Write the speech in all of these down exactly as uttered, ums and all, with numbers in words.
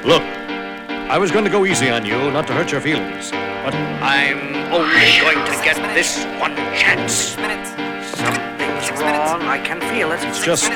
Look, I was going to go easy on you, not to hurt your feelings, but I'm only going to get this one chance. Something's wrong, I can feel it. It's just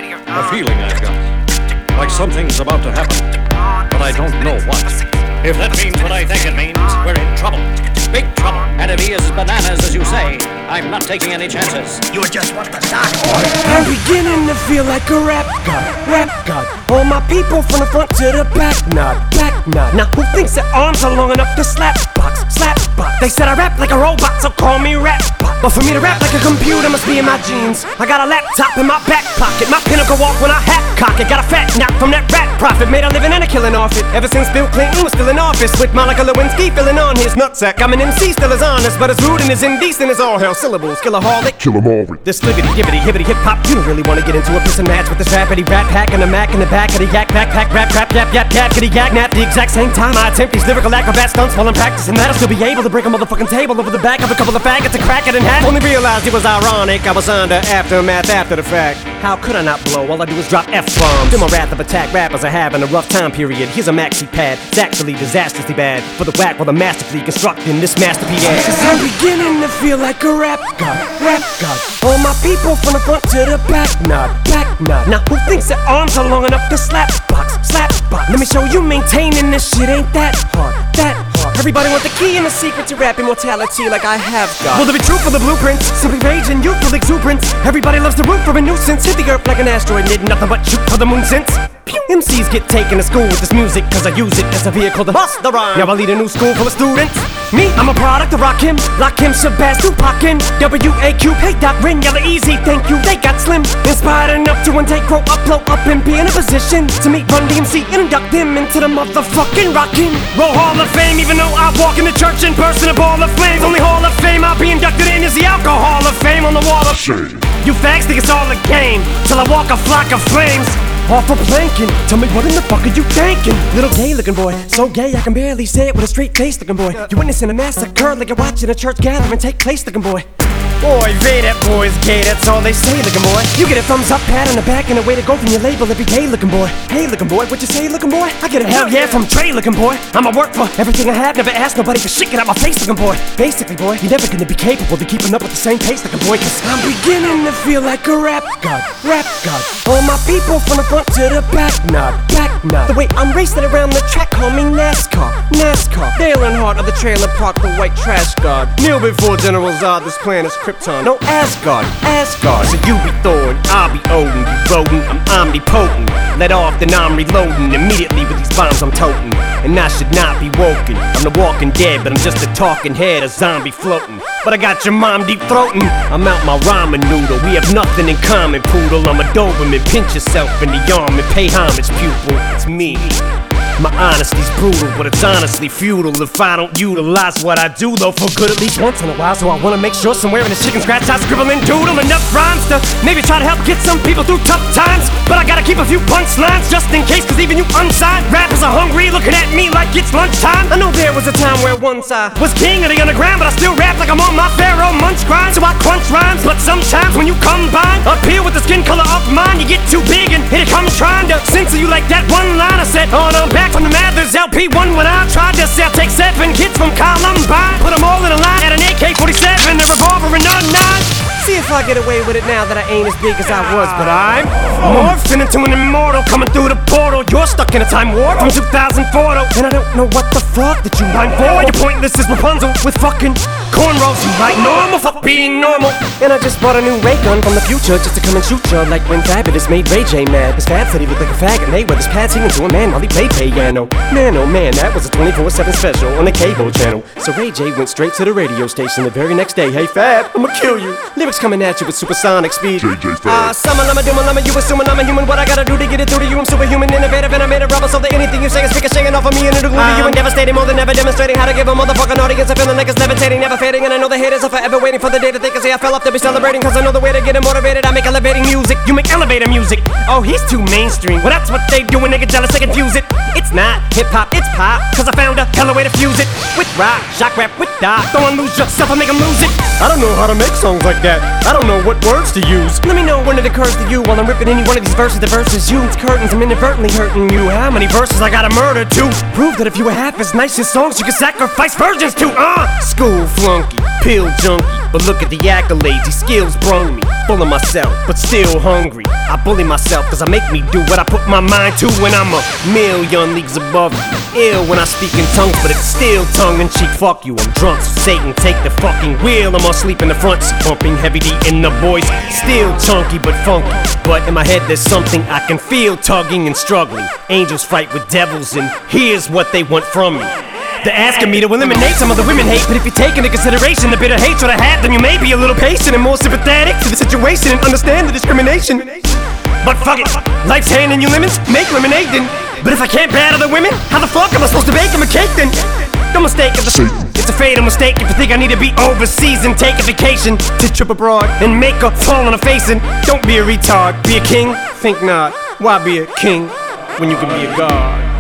a feeling I've got, like something's about to happen, but I don't know what. If that means what I think it means, we're in trouble. Big trouble. And if he is bananas, as you say, I'm not taking any chances. You just want the start. I'm beginning to feel like a rap god, rap god. All my people from the front to the back, nod, back nod. Now who thinks their arms are long enough to slap box, slap box? They said I rap like a robot, so call me rap bot. But for me to rap like a computer must be in my genes. I got a laptop in my back pocket, my pinnacle walk when I hat cock it. Got a fat knock from that rat profit, made a living and a killing off it. Ever since Bill Clinton was still in office, with Monica Lewinsky filling on his nutsack. I'm an M C, still as honest, but as rude and as indecent as all hell. Syllables, killaholic, kill 'em all with this flippity, gibbity, hibbity, hip hop. You don't really wanna get into a piss and match with this rappity rap pack and a Mac in the back of the yak backpack, rap, rap, yap, yap, yap, kitty yak, nap. The exact same time I attempt these lyrical acrobat stunts while I'm practicing that, I'll still be able to break a motherfucking table over the back of a couple of faggots and crack it in half. Only realized it was ironic, I was under aftermath after the fact. How could I not blow? All I do is drop F-bombs. Feel my wrath of attack rappers are having a rough time period. Here's a maxi pad, it's actually disastrously bad for the whack while the masterfully constructing this masterpiece. Cause I'm beginning to feel like a rap god, rap god. All my people from the front to the back, nod, back nod. Now who thinks their arms are long enough to slap box, slap box? Let me show you maintaining this shit ain't that hard, that hard. Everybody want the key and the secret to rap immortality like I have got. Will there be truth for the blueprints? Simply rage and youthful exuberance. Everybody loves to root for a nuisance. Hit the earth like an asteroid, need nothing but shoot for the moon since. M Cs get taken to school with this music, cause I use it as a vehicle to bust the rhyme. Now I lead a new school full of students. Me, I'm a product of Rakim, Lakim, Shabazz, Tupac, W A Q, hey Doc, Ring, Yella Easy, thank you, they got slim. Inspired enough to one day grow up, blow up and be in a position to meet Run D M C and induct them into the motherfucking Rockin' Roll Hall of Fame. Even though I walk in the church in person, a ball of flames. Only Hall of Fame I'll be inducted in is the Alcohol of Fame on the wall of shame. You fags think it's all a game, till I walk a flock of flames. Off a planking, tell me what in the fuck are you thinking? Little gay looking boy, so gay I can barely say it with a straight face looking boy. You witnessing a massacre like you're watching a church gathering take place looking boy. Boy, they that boy's gay, that's all they say looking boy. You get a thumbs up, pat on the back, and a way to go from your label every day looking boy. Hey looking boy, what you say looking boy? I get a hell yeah from Trey looking boy. I'ma work for everything I have, never ask nobody for shit, get out my face looking boy. Basically boy, you're never gonna be capable of keeping up with the same pace looking boy, cause I'm beginning to feel like a rap god, rap god. All my people from the front to the back, nod, back nod. The way I'm racing around the track, call me NASCAR, NASCAR. Dale Earnhardt of the trailer park, the white trash god. Kneel before General Zod, this planet's Krypton. No Asgard, Asgard. So you be Thor and I'll be Odin. You rodent, I'm omnipotent. Let off, then I'm reloading. Immediately with these bombs I'm toting. And I should not be woken. I'm the walking dead, but I'm just a talking head, a zombie floating. But I got your mom deep throating. I'm out my ramen noodle. We have nothing in common, poodle. I'm a Doberman. Pinch yourself in the arm and pay homage, pupil. It's me. My honesty's brutal, but it's honestly futile if I don't utilize what I do, though, for good at least once in a while. So I wanna make sure somewhere in the chicken scratch I scribble and doodle enough rhymes to maybe try to help get some people through tough times. But I gotta keep a few punchlines just in case, cause even you unsigned rappers are hungry, looking at me like it's lunchtime. I know there was a time where once I was king of the underground, but I still rap like I'm on my Pharaoh Munch grind. So I crunch rhymes, but sometimes when you combine up here with the skin color of mine, you get too big and here it comes trying to censor you like that one line I said on I'm back from the Mathers L P one when I tried to sell. Take seven kids from Columbine, put them all in a line at an A K forty-seven, a revolver and a nine. See if I get away with it now that I ain't as big as I was, but I'm morphing into an immortal coming through the portal. You're stuck in a time warp from two thousand four though, and I don't know what the fuck that you mind for. You're pointless as Rapunzel with fucking cornrows. You like normal, fuck being normal. And I just bought a new ray gun from the future just to come and shoot ya, like when Fabulous made Ray J mad. His Fab said he looked like a faggot, and they wear his pads singing to a man while he played piano. Man oh man, that was a twenty-four seven special on the cable channel. So Ray J went straight to the radio station the very next day. Hey Fab, I'ma kill you. Lyrics coming at you with supersonic speed. J J Ah, uh, summer, lama, doom, lama, you assuming I'm a human. What I gotta do to get it through to you? I'm superhuman, innovative, and I made a rubber so that anything you say is ricocheting off of me and it'll glue to you and devastating more than ever, demonstrating how to give a motherfucking audience a feeling like it's levitating, never fading. And I know the haters are forever waiting for the day that they can say I fell off to be celebrating, cause I know the way to get them motivated. I make elevating music, you make elevator music. Oh, he's too mainstream. Well, that's what they do when they get jealous, they confuse it. It's not hip-hop, it's pop, cause I found a hella way to fuse it with rock, shock rap, with dot. Don't lose yourself and make them lose it. I don't know how to make songs like that. I don't know what words to use. Let me know when it occurs to you while I'm ripping any one of these verses. The verses use curtains, I'm inadvertently hurting you. How many verses I gotta murder to prove that if you were half as nice as songs you could sacrifice virgins to? Uh! School flunky, pill junkie, but look at the accolades, these skills brung me. Full of myself, but still hungry. I bully myself cause I make me do what I put my mind to when I'm a million leagues above you. Ill when I speak in tongues, but it's still tongue-in-cheek. Fuck you, I'm drunk, so Satan take the fucking wheel. I'm asleep in the front seat, pumping heavy D in the voice. Still chunky but funky, but in my head there's something I can feel tugging and struggling. Angels fight with devils and here's what they want from me. They're asking me to eliminate some of the women hate, but if you take into consideration the bitter hatred I have, then you may be a little patient and more sympathetic to the situation and understand the discrimination. But fuck it, life's handing you lemons, make lemonade then. But if I can't battle the women, how the fuck am I supposed to bake them a cake then? Don't mistake it, it's a fatal mistake if you think I need to be overseas and take a vacation to trip abroad and make her fall on her face. And don't be a retard, be a king? Think not, why be a king when you can be a god?